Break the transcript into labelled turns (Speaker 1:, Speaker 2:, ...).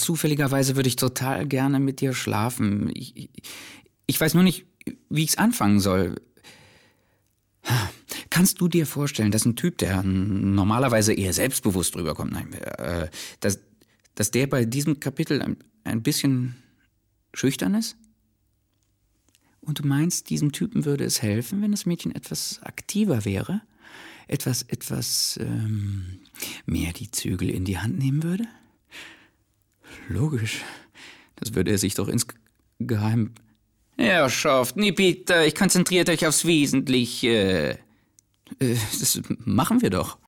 Speaker 1: zufälligerweise würde ich total gerne mit dir schlafen. Ich weiß nur nicht, wie ich's anfangen soll. Kannst du dir vorstellen, dass ein Typ, der normalerweise eher selbstbewusst rüberkommt, dass der bei diesem Kapitel ein bisschen schüchtern ist? Und du meinst, diesem Typen würde es helfen, wenn das Mädchen etwas aktiver wäre? Etwas mehr die Zügel in die Hand nehmen würde? Logisch. Das würde er sich doch insgeheim... Herrschaft, nie bitte, konzentriert euch aufs Wesentliche. Das machen wir doch.